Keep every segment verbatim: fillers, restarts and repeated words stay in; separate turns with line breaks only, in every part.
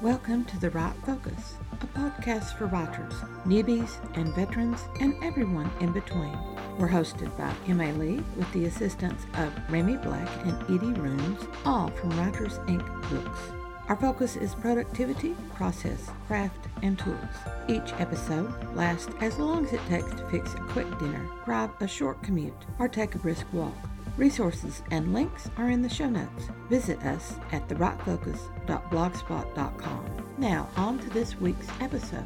Welcome to The Right Focus, a podcast for writers, newbies, and veterans, and everyone in between. We're hosted by M A Lee with the assistance of Remy Black and Edie Rooms, all from Writers Incorporated books. Our focus is productivity, process, craft, and tools. Each episode lasts as long as it takes to fix a quick dinner, drive a short commute, or take a brisk walk. Resources and links are in the show notes. Visit us at the right focus dot blogspot dot com. Now, on to this week's episode.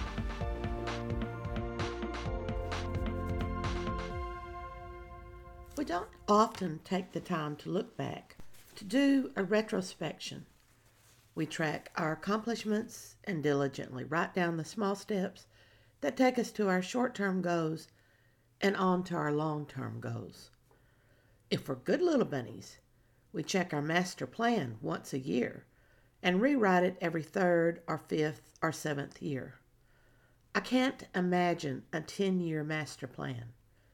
We don't often take the time to look back, to do a retrospection. We track our accomplishments and diligently write down the small steps that take us to our short-term goals and on to our long-term goals. If we're good little bunnies, we check our master plan once a year and rewrite it every third or fifth or seventh year. I can't imagine a ten-year master plan.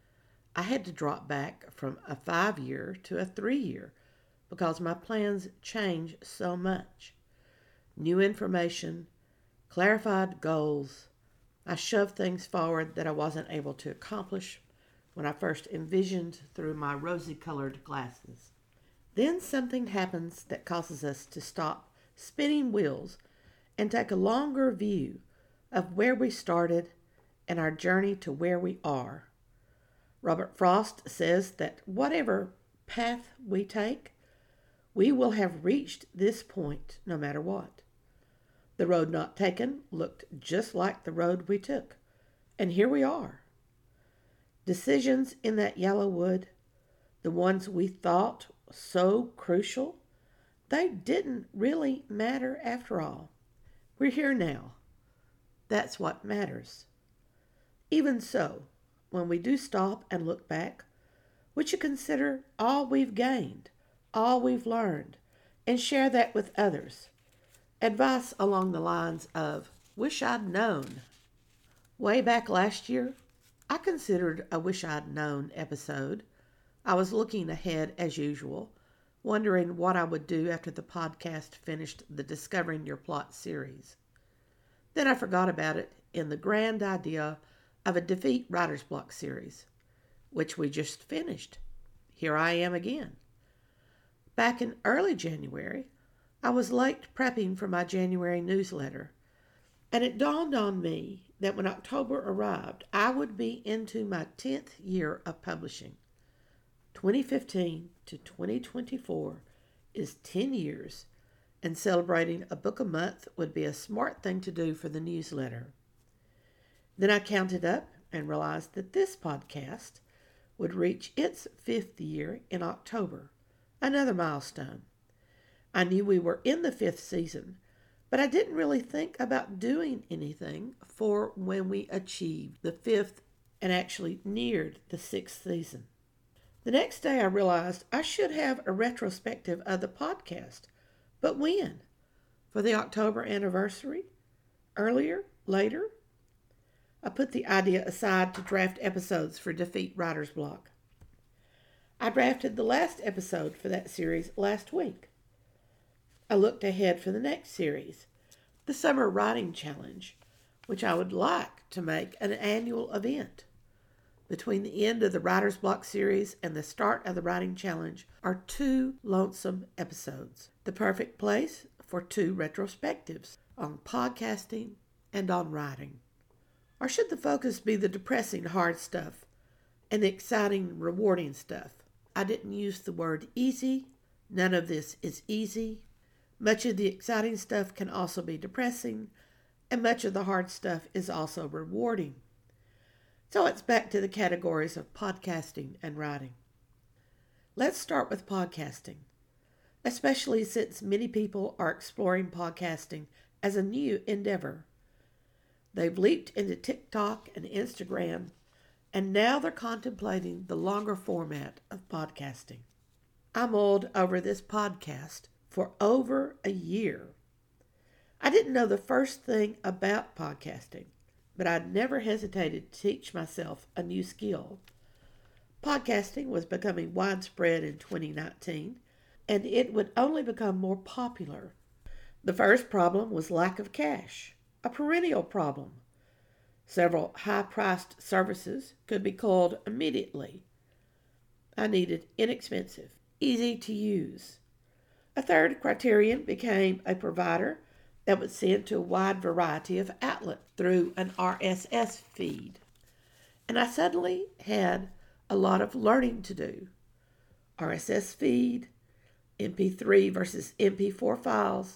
I had to drop back from a five-year to a three-year because my plans change so much. New information, clarified goals. I shoved things forward that I wasn't able to accomplish when I first envisioned through my rosy-colored glasses. Then something happens that causes us to stop spinning wheels and take a longer view of where we started and our journey to where we are. Robert Frost says that whatever path we take, we will have reached this point no matter what. The road not taken looked just like the road we took, and here we are. Decisions in that yellow wood, the ones we thought so crucial, they didn't really matter after all. We're here now. That's what matters. Even so, when we do stop and look back, we should consider all we've gained, all we've learned, and share that with others. Advice along the lines of, wish I'd known. Way back last year, I considered a Wish I'd Known episode. I was looking ahead as usual, wondering what I would do after the podcast finished the Discovering Your Plot series. Then I forgot about it in the grand idea of a Defeat Writer's Block series, which we just finished. Here I am again. Back in early January, I was late prepping for my January newsletter, and it dawned on me that when October arrived, I would be into my tenth year of publishing. twenty fifteen to twenty twenty-four is ten years, and celebrating a book a month would be a smart thing to do for the newsletter. Then I counted up and realized that this podcast would reach its fifth year in October, another milestone. I knew we were in the fifth season, but I didn't really think about doing anything for when we achieved the fifth and actually neared the sixth season. The next day I realized I should have a retrospective of the podcast. But when? For the October anniversary? Earlier? Later? I put the idea aside to draft episodes for Defeat Writer's Block. I drafted the last episode for that series last week. I looked ahead for the next series, the Summer Writing Challenge, which I would like to make an annual event. Between the end of the Writer's Block series and the start of the Writing Challenge are two lonesome episodes, the perfect place for two retrospectives on podcasting and on writing. Or should the focus be the depressing hard stuff and the exciting rewarding stuff? I didn't use the word easy. None of this is easy. Much of the exciting stuff can also be depressing, and much of the hard stuff is also rewarding. So it's back to the categories of podcasting and writing. Let's start with podcasting, especially since many people are exploring podcasting as a new endeavor. They've leaped into TikTok and Instagram, and now they're contemplating the longer format of podcasting. I mulled over this podcast for over a year. I didn't know the first thing about podcasting, but I'd never hesitated to teach myself a new skill. Podcasting was becoming widespread in twenty nineteen, and it would only become more popular The first problem was lack of cash, a perennial problem. Several high-priced services could be called immediately. I needed inexpensive, easy to use. A third criterion became a provider that would send to a wide variety of outlets through an R S S feed. And I suddenly had a lot of learning to do. R S S feed, M P three versus M P four files,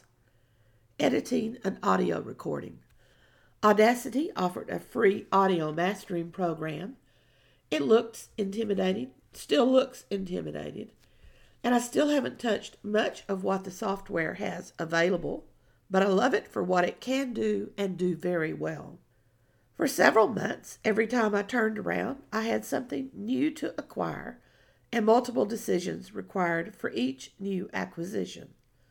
editing an audio recording. Audacity offered a free audio mastering program. It looked intimidating, still looks intimidating, and I still haven't touched much of what the software has available, but I love it for what it can do and do very well. For several months, every time I turned around, I had something new to acquire and multiple decisions required for each new acquisition.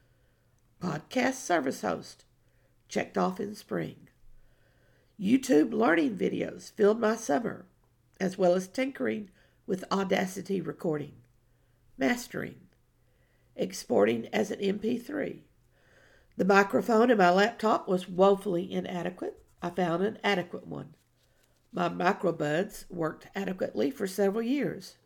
Podcast service host, checked off in spring. YouTube learning videos filled my summer, as well as tinkering with Audacity recording, mastering, exporting as an M P three. The microphone in my laptop was woefully inadequate. I found an adequate one. My microbuds worked adequately for several years.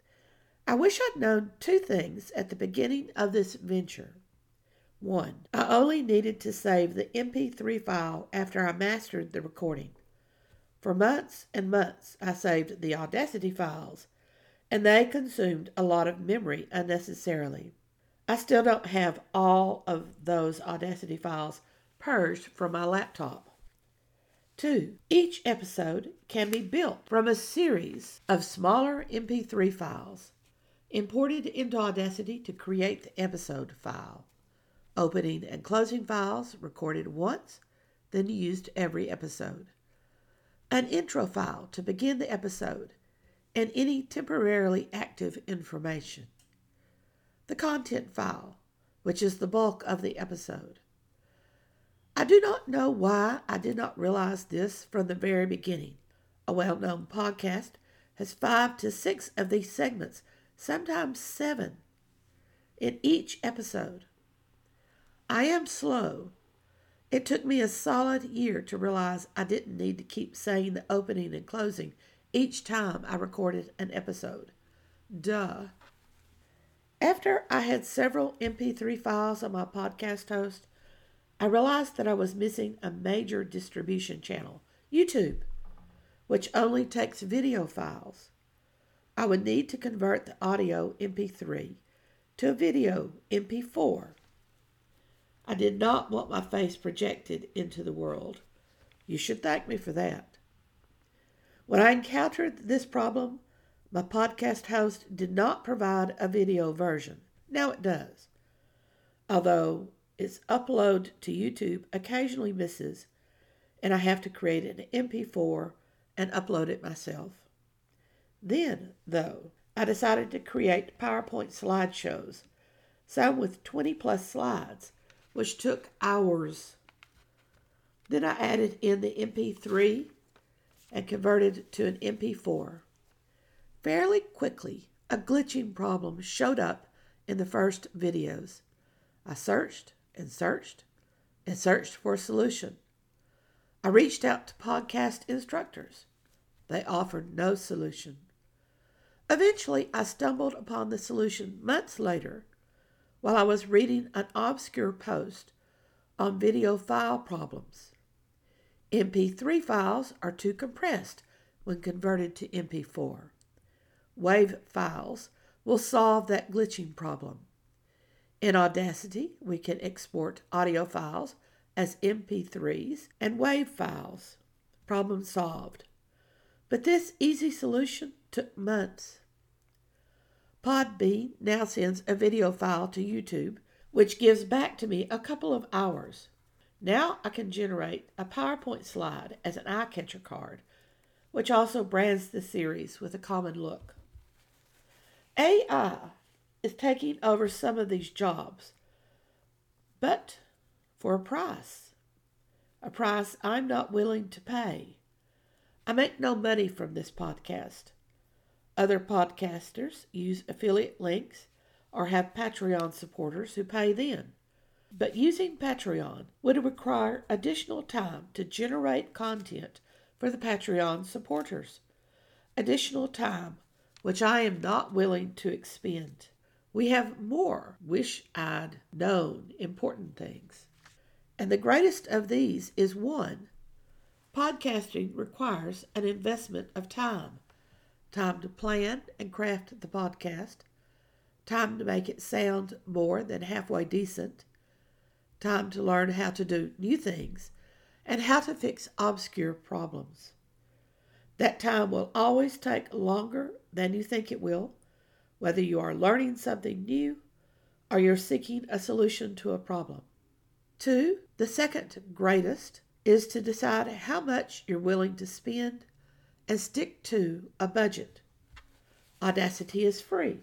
I wish I'd known two things at the beginning of this venture. One, I only needed to save the M P three file after I mastered the recording. For months and months, I saved the Audacity files, and they consumed a lot of memory unnecessarily. I still don't have all of those Audacity files purged from my laptop. Two, each episode can be built from a series of smaller M P three files, imported into Audacity to create the episode file. Opening and closing files recorded once, then used every episode. An intro file to begin the episode, and any temporarily active information. The content file, which is the bulk of the episode. I do not know why I did not realize this from the very beginning. A well-known podcast has five to six of these segments, sometimes seven, in each episode. I am slow. It took me a solid year to realize I didn't need to keep saying the opening and closing each time I recorded an episode. Duh. After I had several M P three files on my podcast host, I realized that I was missing a major distribution channel, YouTube, which only takes video files. I would need to convert the audio M P three to a video M P four. I did not want my face projected into the world. You should thank me for that. When I encountered this problem, my podcast host did not provide a video version. Now it does. Although its upload to YouTube occasionally misses, and I have to create an M P four and upload it myself. Then, though, I decided to create PowerPoint slideshows, some with twenty plus slides, which took hours. Then I added in the M P three and converted to an M P four. Fairly quickly, a glitching problem showed up in the first videos. I searched and searched and searched for a solution. I reached out to podcast instructors. They offered no solution. Eventually, I stumbled upon the solution months later while I was reading an obscure post on video file problems. M P three files are too compressed when converted to M P four. WAV files will solve that glitching problem. In Audacity, we can export audio files as M P threes and WAV files. Problem solved. But this easy solution took months. Podbean now sends a video file to YouTube, which gives back to me a couple of hours. Now I can generate a PowerPoint slide as an eye catcher card, which also brands the series with a common look. A I is taking over some of these jobs, but for a price. A price I'm not willing to pay. I make no money from this podcast. Other podcasters use affiliate links or have Patreon supporters who pay them. But using Patreon would require additional time to generate content for the Patreon supporters. Additional time, which I am not willing to expend. We have more wish I'd known important things. And the greatest of these is one. Podcasting requires an investment of time. Time to plan and craft the podcast. Time to make it sound more than halfway decent. Time to learn how to do new things and how to fix obscure problems. That time will always take longer than you think it will, whether you are learning something new or you're seeking a solution to a problem. Two, the second greatest is to decide how much you're willing to spend and stick to a budget. Audacity is free.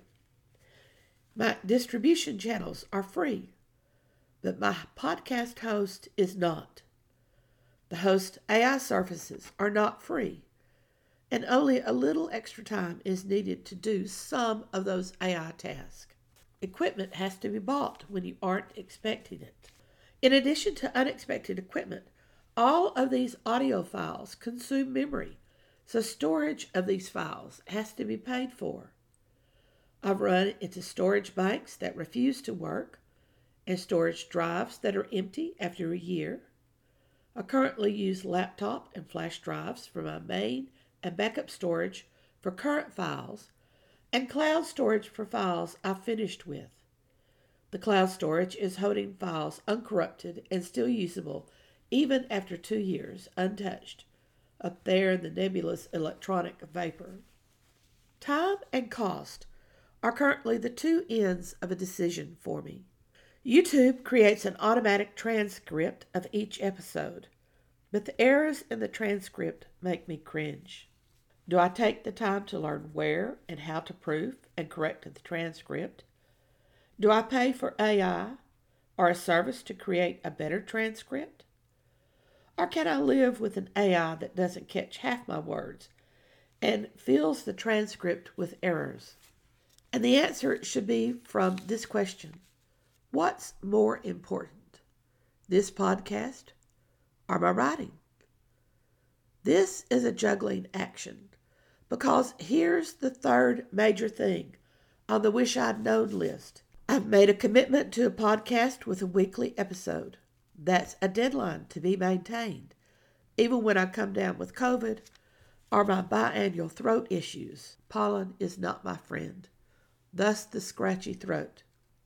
My distribution channels are free, but my podcast host is not. The host A I services are not free, and only a little extra time is needed to do some of those A I tasks. Equipment has to be bought when you aren't expecting it. In addition to unexpected equipment, all of these audio files consume memory, so storage of these files has to be paid for. I've run into storage banks that refuse to work and storage drives that are empty after a year. I currently use laptop and flash drives for my main and backup storage for current files and cloud storage for files I've finished with. The cloud storage is holding files uncorrupted and still usable even after two years untouched, up there in the nebulous electronic vapor. Time and cost are currently the two ends of a decision for me. YouTube creates an automatic transcript of each episode, but the errors in the transcript make me cringe. Do I take the time to learn where and how to proof and correct the transcript? Do I pay for A I or a service to create a better transcript? Or can I live with an A I that doesn't catch half my words and fills the transcript with errors? And the answer should be from this question. What's more important, this podcast or my writing? This is a juggling action because here's the third major thing on the Wish I'd Known list. I've made a commitment to a podcast with a weekly episode. That's a deadline to be maintained, even when I come down with COVID or my biannual throat issues. Pollen is not my friend, thus the scratchy throat.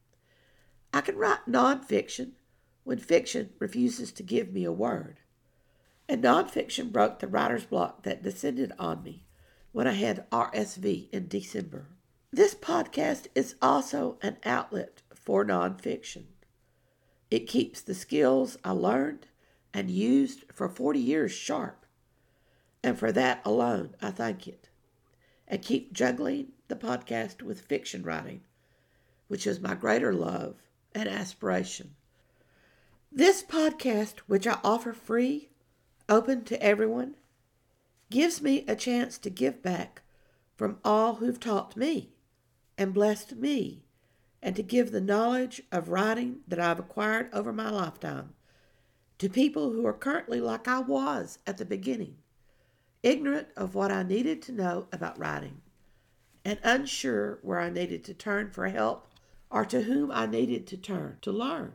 I can write nonfiction when fiction refuses to give me a word. And nonfiction broke the writer's block that descended on me when I had R S V in December. This podcast is also an outlet for nonfiction. It keeps the skills I learned and used for forty years sharp. And for that alone, I thank it. And keep juggling the podcast with fiction writing, which is my greater love and aspiration. This podcast, which I offer free, open to everyone, gives me a chance to give back from all who've taught me and blessed me, and to give the knowledge of writing that I've acquired over my lifetime to people who are currently like I was at the beginning, ignorant of what I needed to know about writing and unsure where I needed to turn for help or to whom I needed to turn to learn.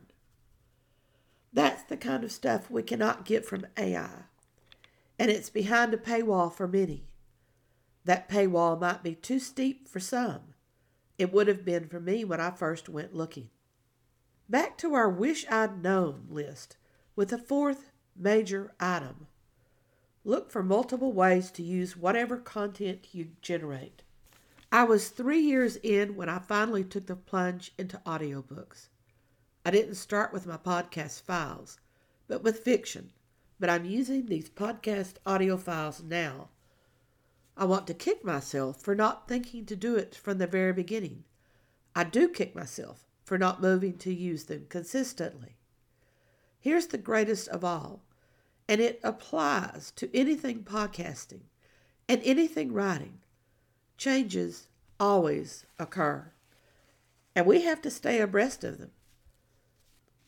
That's the kind of stuff we cannot get from A I, and it's behind a paywall for many. That paywall might be too steep for some. It would have been for me when I first went looking. Back to our Wish I'd Known list with a fourth major item. Look for multiple ways to use whatever content you generate. I was three years in when I finally took the plunge into audiobooks. I didn't start with my podcast files, but with fiction. But I'm using these podcast audio files now. I want to kick myself for not thinking to do it from the very beginning. I do kick myself for not moving to use them consistently. Here's the greatest of all, and it applies to anything podcasting and anything writing. Changes always occur, and we have to stay abreast of them.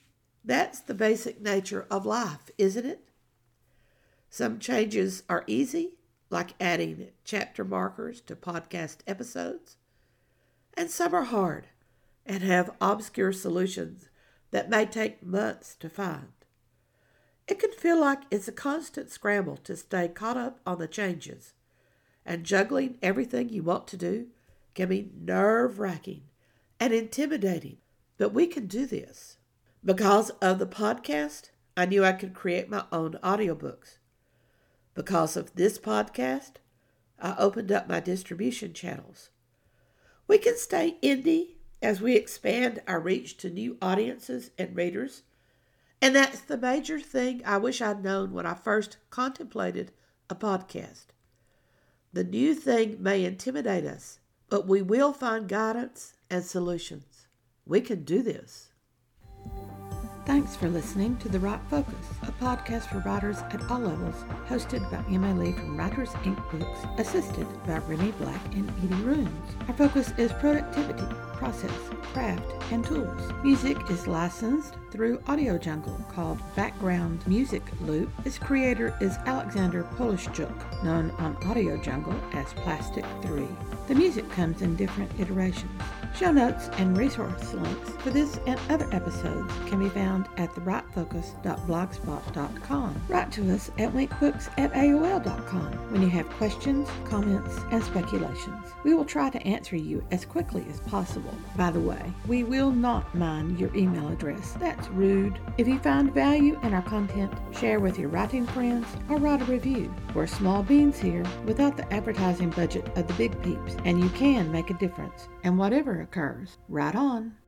That's the basic nature of life, isn't it? Some changes are easy, like adding chapter markers to podcast episodes, and some are hard and have obscure solutions that may take months to find. It can feel like it's a constant scramble to stay caught up on the changes, and juggling everything you want to do can be nerve-wracking and intimidating, but we can do this. Because of the podcast, I knew I could create my own audiobooks. Because of this podcast, I opened up my distribution channels. We can stay indie as we expand our reach to new audiences and readers. And that's the major thing I wish I'd known when I first contemplated a podcast. The new thing may intimidate us, but we will find guidance and solutions. We can do this. Thanks for listening to The Right Focus, a podcast for writers at all levels, hosted by Emma Lee from Writers Incorporated Books, assisted by Renee Black and Edie Runes. Our focus is productivity, process, craft, and tools. Music is licensed through Audio Jungle, called Background Music Loop. Its creator is Alexander Polishchuk, known on Audio Jungle as Plastic three. The music comes in different iterations. Show notes and resource links for this and other episodes can be found at the right focus dot blogspot dot com. Write to us at winkbooks at A O L dot com when you have questions, comments, and speculations. We will try to answer you as quickly as possible. By the way, we will not mind your email address. That's rude. If you find value in our content, share with your writing friends or write a review. We're small beans here without the advertising budget of the big peeps, and you can make a difference. And whatever occurs, write on.